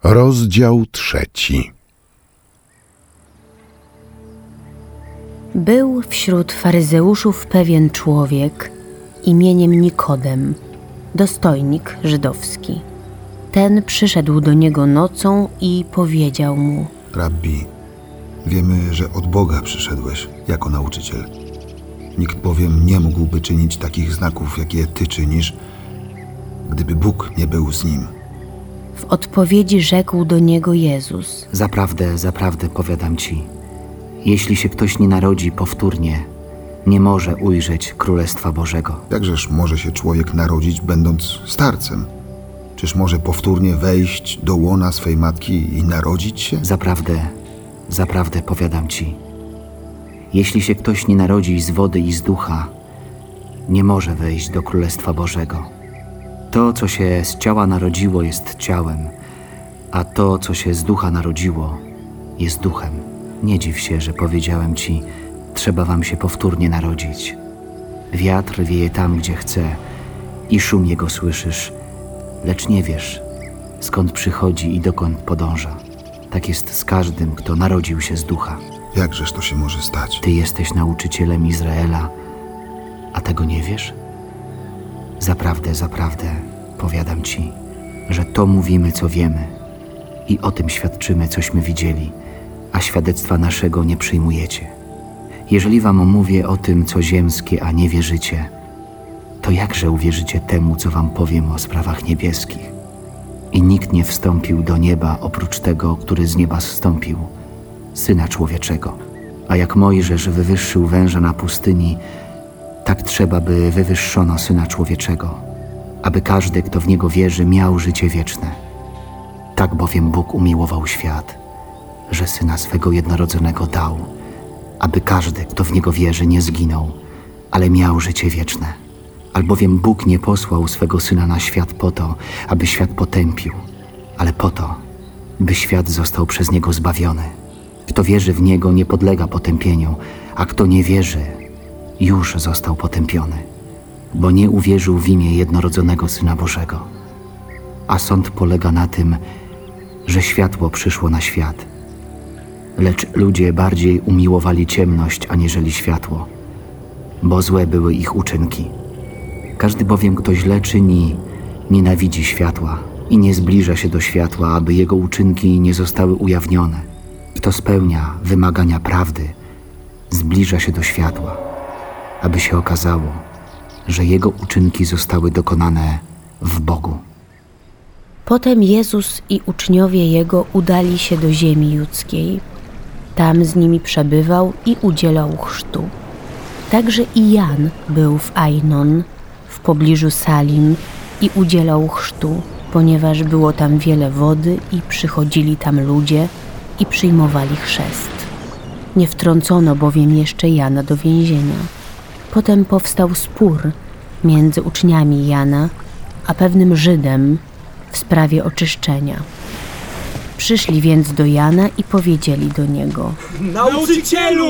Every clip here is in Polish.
Rozdział 3. Był wśród faryzeuszów pewien człowiek imieniem Nikodem, dostojnik żydowski. Ten przyszedł do niego nocą i powiedział mu: Rabbi, wiemy, że od Boga przyszedłeś jako nauczyciel. Nikt bowiem nie mógłby czynić takich znaków, jakie Ty czynisz, gdyby Bóg nie był z nim. W odpowiedzi rzekł do niego Jezus: Zaprawdę, zaprawdę powiadam ci, jeśli się ktoś nie narodzi powtórnie, nie może ujrzeć Królestwa Bożego. Jakżeż może się człowiek narodzić, będąc starcem? Czyż może powtórnie wejść do łona swej matki i narodzić się? Zaprawdę, zaprawdę powiadam ci, jeśli się ktoś nie narodzi z wody i z ducha, nie może wejść do Królestwa Bożego. To, co się z ciała narodziło, jest ciałem, a to, co się z ducha narodziło, jest duchem. Nie dziw się, że powiedziałem ci, trzeba wam się powtórnie narodzić. Wiatr wieje tam, gdzie chce i szum jego słyszysz, lecz nie wiesz, skąd przychodzi i dokąd podąża. Tak jest z każdym, kto narodził się z ducha. Jakżeż to się może stać? Ty jesteś nauczycielem Izraela, a tego nie wiesz? Zaprawdę, zaprawdę, powiadam ci, że to mówimy, co wiemy i o tym świadczymy, cośmy widzieli, a świadectwa naszego nie przyjmujecie. Jeżeli wam mówię o tym, co ziemskie, a nie wierzycie, to jakże uwierzycie temu, co wam powiem o sprawach niebieskich? I nikt nie wstąpił do nieba oprócz tego, który z nieba zstąpił, Syna Człowieczego. A jak Mojżesz wywyższył węża na pustyni, tak trzeba, by wywyższono Syna Człowieczego, aby każdy, kto w Niego wierzy, miał życie wieczne. Tak bowiem Bóg umiłował świat, że Syna swego jednorodzonego dał, aby każdy, kto w Niego wierzy, nie zginął, ale miał życie wieczne. Albowiem Bóg nie posłał swego Syna na świat po to, aby świat potępił, ale po to, by świat został przez Niego zbawiony. Kto wierzy w Niego, nie podlega potępieniu, a kto nie wierzy, już został potępiony, bo nie uwierzył w imię jednorodzonego Syna Bożego. A sąd polega na tym, że światło przyszło na świat, lecz ludzie bardziej umiłowali ciemność aniżeli światło, bo złe były ich uczynki. Każdy bowiem, kto źle czyni, nienawidzi światła i nie zbliża się do światła, aby jego uczynki nie zostały ujawnione. Kto spełnia wymagania prawdy, zbliża się do światła, aby się okazało, że jego uczynki zostały dokonane w Bogu. Potem Jezus i uczniowie Jego udali się do ziemi judzkiej. Tam z nimi przebywał i udzielał chrztu. Także i Jan był w Ainon, w pobliżu Salim, i udzielał chrztu, ponieważ było tam wiele wody i przychodzili tam ludzie i przyjmowali chrzest. Nie wtrącono bowiem jeszcze Jana do więzienia. Potem powstał spór między uczniami Jana a pewnym Żydem w sprawie oczyszczenia. Przyszli więc do Jana i powiedzieli do niego: Nauczycielu!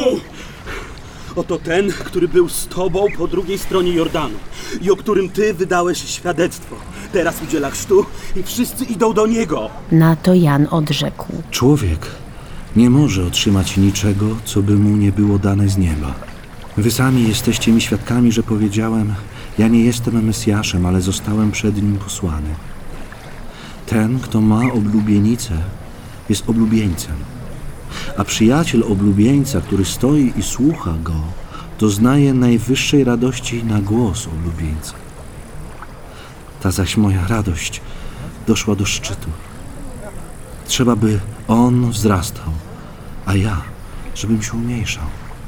Oto ten, który był z tobą po drugiej stronie Jordanu i o którym ty wydałeś świadectwo. Teraz udziela chrztu i wszyscy idą do niego. Na to Jan odrzekł: Człowiek nie może otrzymać niczego, co by mu nie było dane z nieba. Wy sami jesteście mi świadkami, że powiedziałem: ja nie jestem Mesjaszem, ale zostałem przed nim posłany. Ten, kto ma oblubienicę, jest oblubieńcem. A przyjaciel oblubieńca, który stoi i słucha go, doznaje najwyższej radości na głos oblubieńca. Ta zaś moja radość doszła do szczytu. Trzeba, by on wzrastał, a ja, żebym się umniejszał.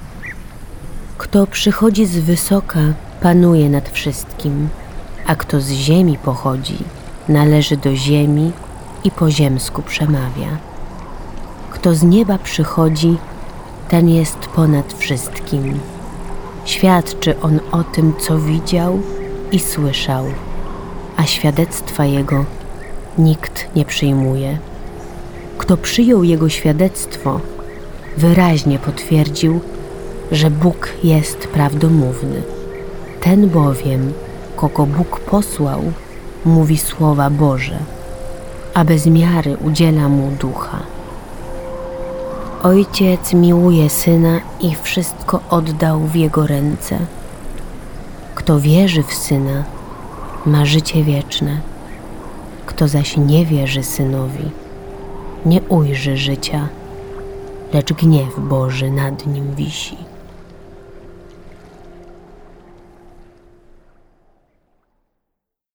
Kto przychodzi z wysoka, panuje nad wszystkim, a kto z ziemi pochodzi, należy do ziemi i po ziemsku przemawia. Kto z nieba przychodzi, ten jest ponad wszystkim. Świadczy on o tym, co widział i słyszał, a świadectwa jego nikt nie przyjmuje. Kto przyjął jego świadectwo, wyraźnie potwierdził, że Bóg jest prawdomówny. Ten bowiem, kogo Bóg posłał, mówi słowa Boże. a bez miary udziela mu ducha. Ojciec miłuje Syna i wszystko oddał w Jego ręce. Kto wierzy w Syna, ma życie wieczne. Kto zaś nie wierzy Synowi, nie ujrzy życia, lecz gniew Boży nad nim wisi.